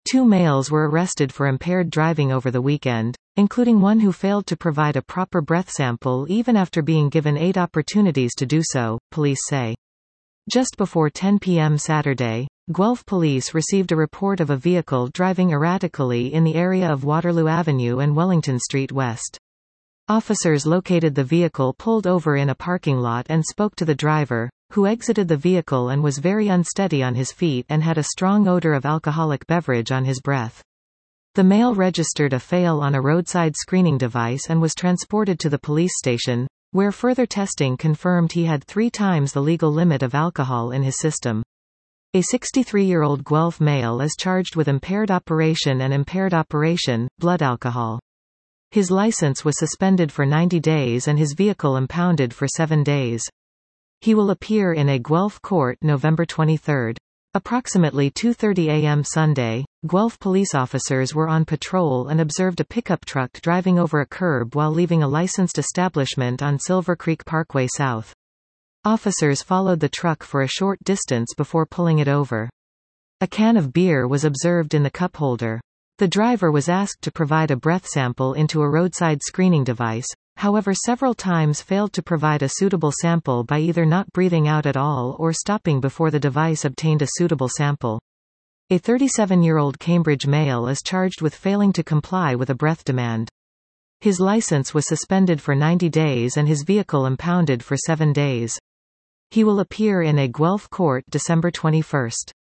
2 males were arrested for impaired driving over the weekend, including one who failed to provide a proper breath sample even after being given 8 opportunities to do so, police say. Just before 10 p.m. Saturday, Guelph police received a report of a vehicle driving erratically in the area of Waterloo Avenue and Wellington Street West. Officers located the vehicle pulled over in a parking lot and spoke to the driver, who exited the vehicle and was very unsteady on his feet and had a strong odor of alcoholic beverage on his breath. The male registered a fail on a roadside screening device and was transported to the police station, where further testing confirmed he had 3 times the legal limit of alcohol in his system. A 63-year-old Guelph male is charged with impaired operation and impaired operation, blood alcohol. His license was suspended for 90 days and his vehicle impounded for 7 days. He will appear in a Guelph court November 23. Approximately 2:30 a.m. Sunday, Guelph police officers were on patrol and observed a pickup truck driving over a curb while leaving a licensed establishment on Silver Creek Parkway South. Officers followed the truck for a short distance before pulling it over. A can of beer was observed in the cup holder. The driver was asked to provide a breath sample into a roadside screening device, however several times failed to provide a suitable sample by either not breathing out at all or stopping before the device obtained a suitable sample. A 37-year-old Cambridge male is charged with failing to comply with a breath demand. His license was suspended for 90 days and his vehicle impounded for 7 days. He will appear in a Guelph court December 21.